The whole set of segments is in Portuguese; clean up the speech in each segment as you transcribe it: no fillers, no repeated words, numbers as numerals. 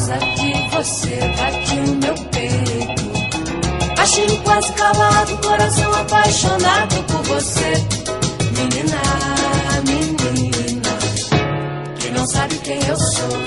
causa de você bate o meu peito. Baixinho quase calado, coração apaixonado por você. Menina, menina, que não sabe quem eu sou.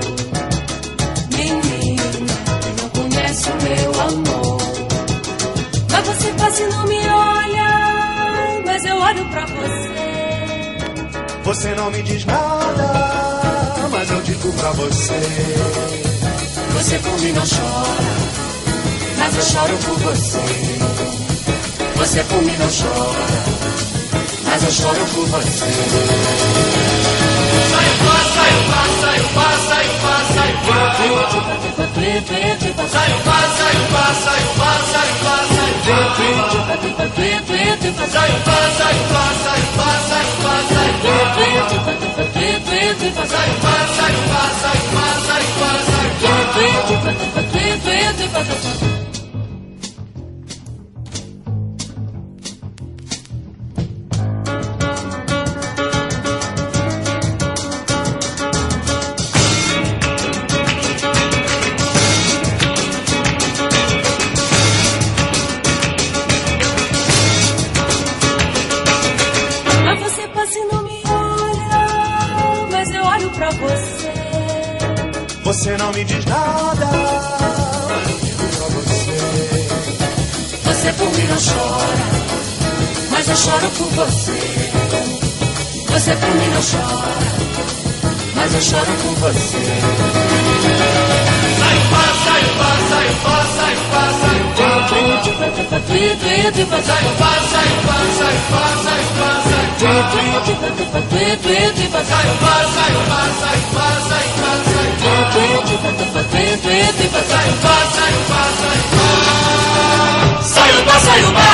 Menina, que não conhece o meu amor. Mas você quase não me olha, mas eu olho pra você. Você não me diz nada, mas eu digo pra você. Você por mim não chora, mas eu choro por você. Você por mim não chora, mas eu choro por você. Sai o pá, sai o pá, sai o pá, sai o pá, sai o pá. Sai o pá, sai o pá, sai o pá, sai o pá, sai o pá. Sai o pá, sai o pá, sai o pá, sai o pá, sai o pá. Sai o pá, sai o pá, sai o pá, sai o pá, sai o pá. Você não me diz nada, mas eu digo pra você. Você por mim não chora, mas eu choro por você. Você por mim não chora, mas eu choro por você. Sai o pá, sai o pá, sai o pá, sai o pá, sai o pá. Sai o pá, sai o pá, sai o pá, sai o pá, sai o pá. Sai o pá, sai o pá, sai o pá, sai o pá, sai o pá. Sai o pá, sai o pá, sai o pá. Sai o pá, sai o pá.